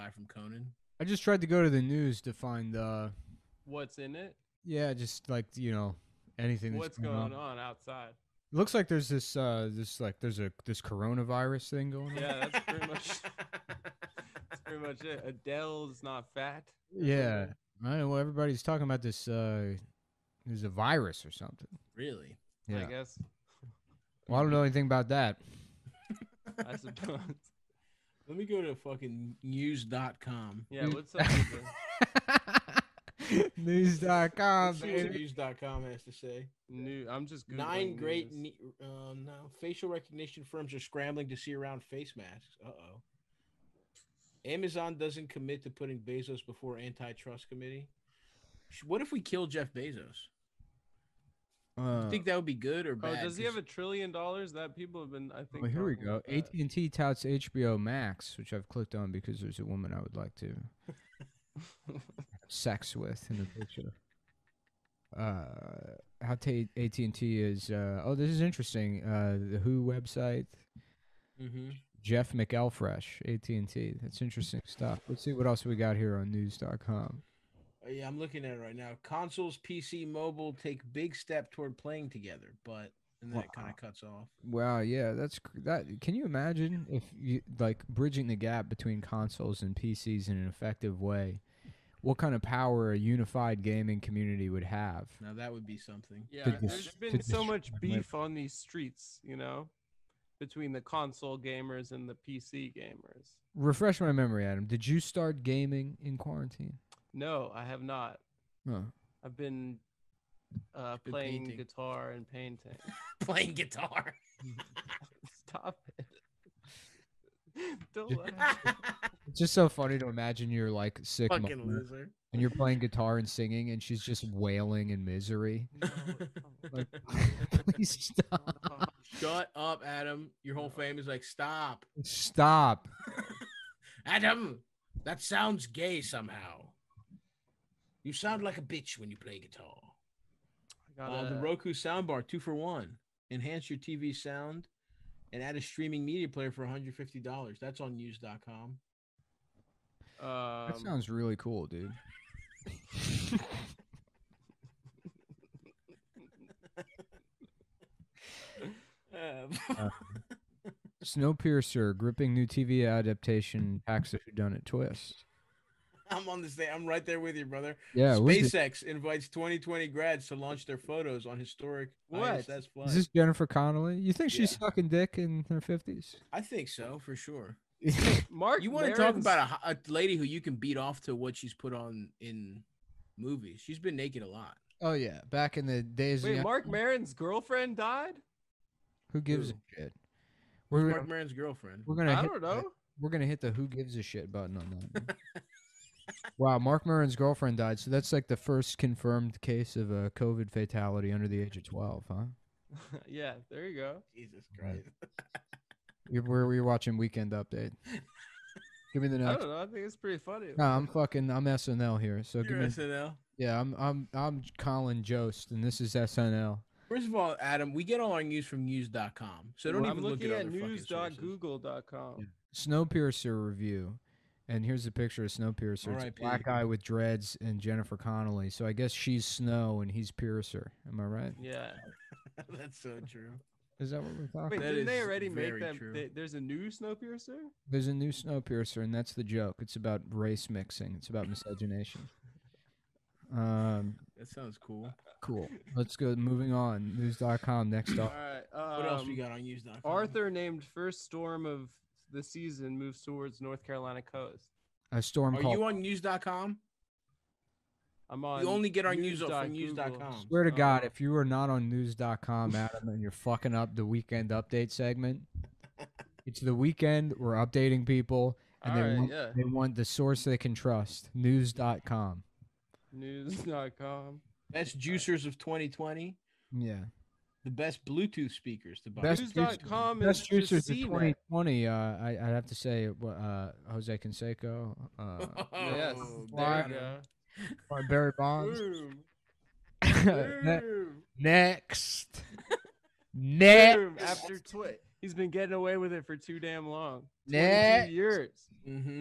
guy from Conan. I just tried to go to the news to find What's in it? yeah, just like anything that's What's going on outside? It looks like there's this this coronavirus thing going on. Yeah, that's pretty much. That's pretty much it. Adele's not fat. Yeah. I know. Well, everybody's talking about this. There's a virus or something. Really? Yeah. I guess. Well, I don't know anything about that. I suppose. Let me go to fucking news.com. Yeah, what's up with this? News.com, Let's see what baby. news.com has to say. I'm just Googling 9 great news. facial recognition firms are scrambling to see around face masks. Uh-oh. Amazon doesn't commit to putting Bezos before antitrust committee. What if we kill Jeff Bezos? You think that would be good or Oh, bad? does he have $1 trillion? That people have been, I think. Well, here we talking go. about that. AT&T touts HBO Max, which I've clicked on because there's a woman I would like to have sex with in the picture. How AT&T is. Oh, this is interesting. The Who website. Mm-hmm. Jeff McElfresh, AT&T. That's interesting stuff. Let's see what else we got here on news.com. Yeah, I'm looking at it right now. Consoles, PC, mobile take big step toward playing together, but and then it kind of cuts off. Wow, yeah, that. Can you imagine if you like bridging the gap between consoles and PCs in an effective way? What kind of power a unified gaming community would have? Now that would be something. Yeah, to there's dis- been to so much destroy beef on these streets, between the console gamers and the PC gamers. Refresh my memory, Adam. Did you start gaming in quarantine? No, I have not. Huh. I've been Been playing painting. guitar and painting. Playing guitar. Stop it. Don't laugh. It's just so funny to imagine you're like sick Fucking mother, loser. and you're playing guitar and singing, and she's just wailing in misery. No, Like, please stop. Shut up, Adam. Your whole family's like, stop. Stop. Adam, that sounds gay somehow. You sound like a bitch when you play guitar. The Roku soundbar, 2 for 1. Enhance your TV sound and add a streaming media player for $150. That's on news.com. That sounds really cool, dude. Snowpiercer, gripping new TV adaptation packs a whodunit twist. I'm on this day. I'm right there with you, brother. Yeah, SpaceX invites 2020 grads to launch their photos on historic What? ISS Is flight. this Jennifer Connelly? You think she's Yeah. sucking dick in her 50s? I think so, for sure. Mark, You want to talk about a lady who you can beat off to what she's put on in movies. She's been naked a lot. Oh yeah, back in the days. Wait, Mark Maron's girlfriend died? Who gives a Who? shit? Who's We're Mark Maron's girlfriend? gonna I hit, don't know. we're gonna hit the who gives a shit button on that. Wow, Mark Maron's girlfriend died, so that's like the first confirmed case of a COVID fatality under the age of 12, huh? Yeah, there you go. Jesus Christ. We're watching Weekend Update. Give me the I next. don't know. I think it's pretty funny. No, I'm SNL here. So give You're me. SNL. Yeah, I'm Colin Jost, and this is SNL. First of all, Adam, we get all our news from news.com. So don't I'm even look looking at at other fucking sources. news.google.com. Snowpiercer review, and here's a picture of Snowpiercer. It's a R.I.P. black guy with dreads and Jennifer Connelly. So I guess she's Snow and he's Piercer. Am I right? Yeah. That's so true. Is that what we're talking? Wait, That didn't they is already make very them? true. There's a new Snowpiercer? There's a new Snowpiercer, and that's the joke. It's about race mixing. It's about miscegenation. That sounds cool. Cool. Let's go. Moving on. News.com. Next All up. right. What else we got on news.com? Arthur named first storm of the season moves towards North Carolina coast. A storm Are called. you on news.com? I'm on. You only get our news from news.google. news.com. Swear to God, if you are not on news.com, Adam, and you're fucking up the weekend update segment, it's the weekend. We're updating people, and All right, they want the source they can trust. News.com. News.com. Best juicers of 2020. Yeah. The best Bluetooth speakers to buy. News.com Best is juicers just of CNET. 2020. I'd have to say Jose Canseco, Yes. Why? There you go. Barry Bonds. Boom. Ne- Boom. Next. Boom. Next. After he's been getting away with it for too damn long. Next. 22 years. Mm-hmm.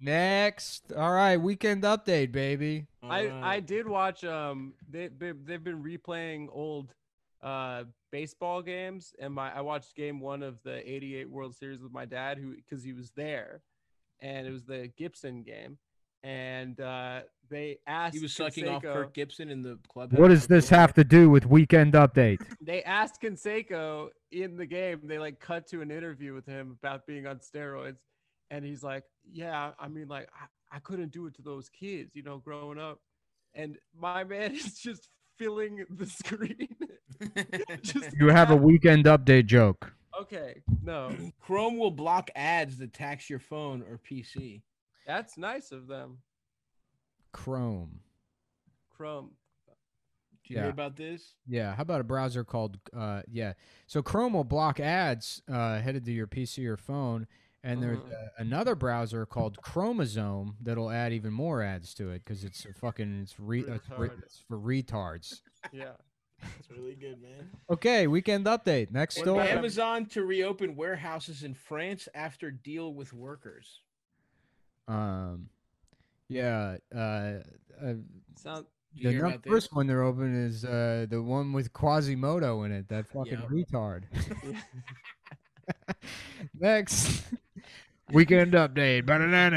Next. All right, weekend update, baby. I did watch they've been replaying old baseball games, and I watched game 1 of the 88 World Series with my dad, who because he was there, and it was the Gibson game, and they asked He was sucking off Canseco- Kirk Gibson in the clubhouse. What does this have to do with weekend update? They asked Canseco in the game, they like cut to an interview with him about being on steroids, and he's like, yeah, I mean, like I couldn't do it to those kids, you know, growing up. And my man is just filling the screen. Just You have a weekend update joke. okay, no, Chrome will block ads that tax your phone or PC. that's nice of them. Chrome. Chrome. Did you hear about this? Yeah. How about a browser called So Chrome will block ads headed to your PC or phone, and there's another browser called Chromosome that'll add even more ads to it because it's it's for retards. Yeah. That's really good, man. Okay, weekend update. Next For story. Amazon to reopen warehouses in France after deal with workers. Yeah. Sound The first one they're open is the one with Quasimodo in it. That fucking retard. Next weekend update.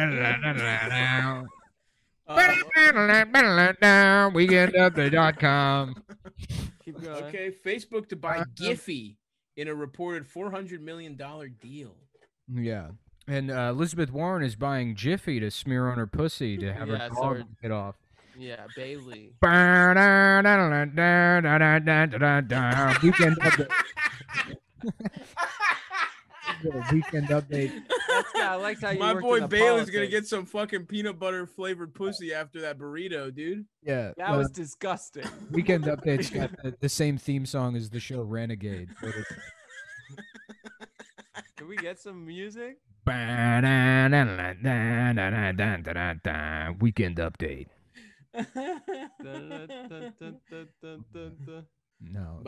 Weekendupdate.com. keep going. Okay, Facebook to buy Giphy in a reported $400 million deal. Yeah. And Elizabeth Warren is buying Jiffy to smear on her pussy to have her dog get off. Yeah, Bailey. Weekend update. Weekend update. I like how you My worked boy into Bailey's gonna politics. get some fucking peanut butter flavored pussy after that burrito, dude. Yeah. That was disgusting. Weekend update's got the same theme song as the show Renegade. But Can we get some music? Weekend update. No.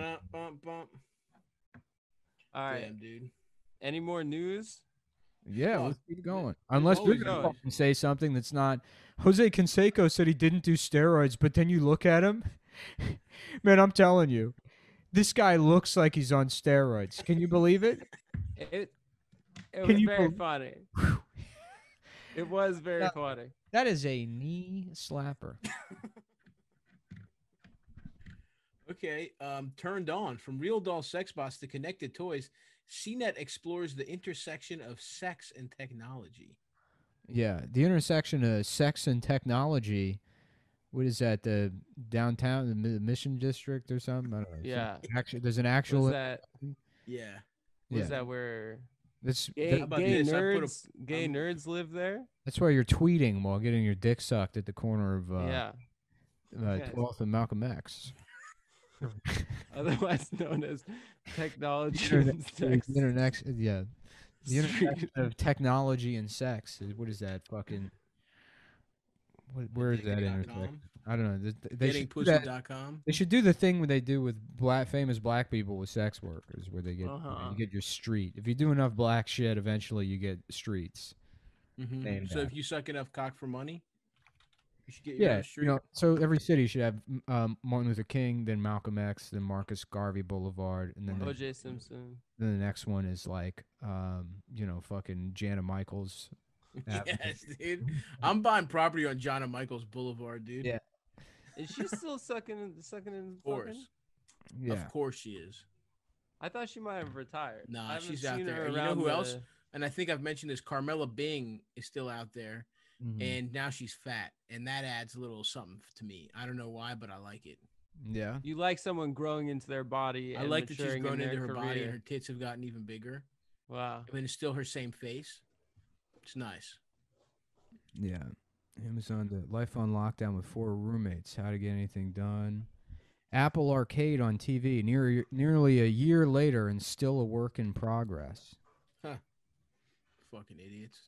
All right. Damn, dude. Any more news? Yeah, Fuck. let's keep going. Unless you're always going going. to say something that's not. Jose Canseco said he didn't do steroids, but then you look at him. Man, I'm telling you, this guy looks like he's on steroids. Can you believe it? It Can was you very believe- funny. It was very funny. That is a knee slapper. Okay, turned on from real doll sex bots to connected toys. CNET explores the intersection of sex and technology. Yeah, the intersection of sex and technology. What is that? The downtown, the Mission District, or something? I don't know. Yeah. Actually, there's an actual. Was that Yeah. was that where That's gay, about gay this? I put a- nerds gay nerds live there? that's why you're tweeting while getting your dick sucked at the corner of Yeah. Okay. 12th and Malcolm X. Otherwise known as technology Internet- and sex. The intersection of technology and sex. What is that fucking? Where is that intersection? I don't know. They should do that. Gettingpussy.com. They should do the thing what they do with famous black people with sex workers, where they get you get your street. If you do enough black shit, eventually you get streets. named So that. if you suck enough cock for money, you should get your Yeah, own street. you know, so every city should have Martin Luther King, then Malcolm X, then Marcus Garvey Boulevard, and then O.J. Simpson. then the next one is like, you know, fucking Jana Michaels. Yes, dude. I'm buying property on John and Michael's Boulevard, dude. Yeah. Is she still sucking and Of course. fucking? Yeah, Of course she is. I thought she might have retired. I Nah, haven't she's out seen there. her And you know around who else? the- And I think I've mentioned this. Carmela Bing is still out there, Mhm. and now she's fat, and that adds a little something to me. I don't know why, but I like it. yeah. You like someone growing into their body. I And like that she's maturing in grown into their her body, and career. her tits have gotten even bigger. Wow. I mean, it's still her same face. It's nice. Yeah. Amazon, the Life on Lockdown with 4 roommates. How to get anything done. Apple Arcade on TV. Nearly a year later and still a work in progress. Fucking idiots.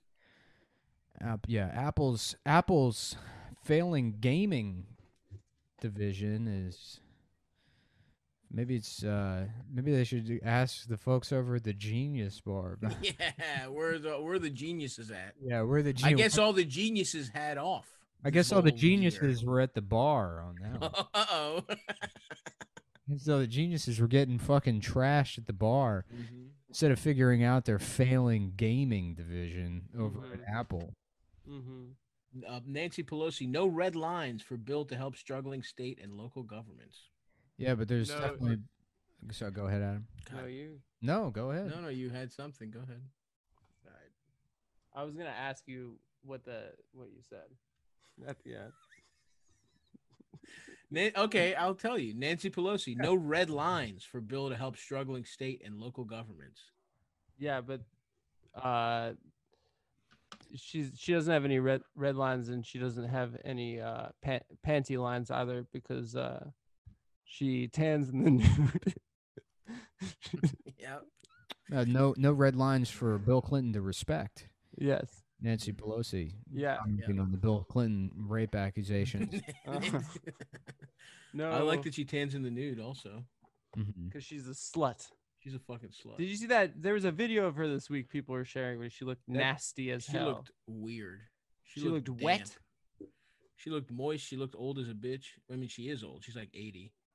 Apple's failing gaming division is Maybe it's maybe they should ask the folks over at the Genius Bar. about- Yeah, where the geniuses at? yeah, we're the I genius. guess all the geniuses had off. I this guess all the whole year. geniuses were at the bar on that one. Uh-oh. And so the geniuses were getting fucking trashed at the bar Mhm. instead of figuring out their failing gaming division over Mhm. at Apple. Mm-hmm. Nancy Pelosi, no red lines for bill to help struggling state and local governments. Yeah, but there's No. definitely. So go ahead, Adam. No, God. you. No, go ahead. No, you had something. Go ahead. All right. I was gonna ask you what you said at the end. Okay, I'll tell you. Nancy Pelosi, no red lines for bill to help struggling state and local governments. Yeah, but she doesn't have any red lines, and she doesn't have any panty lines either, because she tans in the nude. Yep. No red lines for Bill Clinton to respect. Yes. Nancy Pelosi. Yeah. commenting on the Bill Clinton rape accusations. No. I like that she tans in the nude also. Mhm. because she's a slut. She's a fucking slut. Did you see that? There was a video of her this week people were sharing where she looked nasty as She hell. looked weird. She looked damp. wet. She looked moist. She looked old as a bitch. I mean, she is old. She's like 80.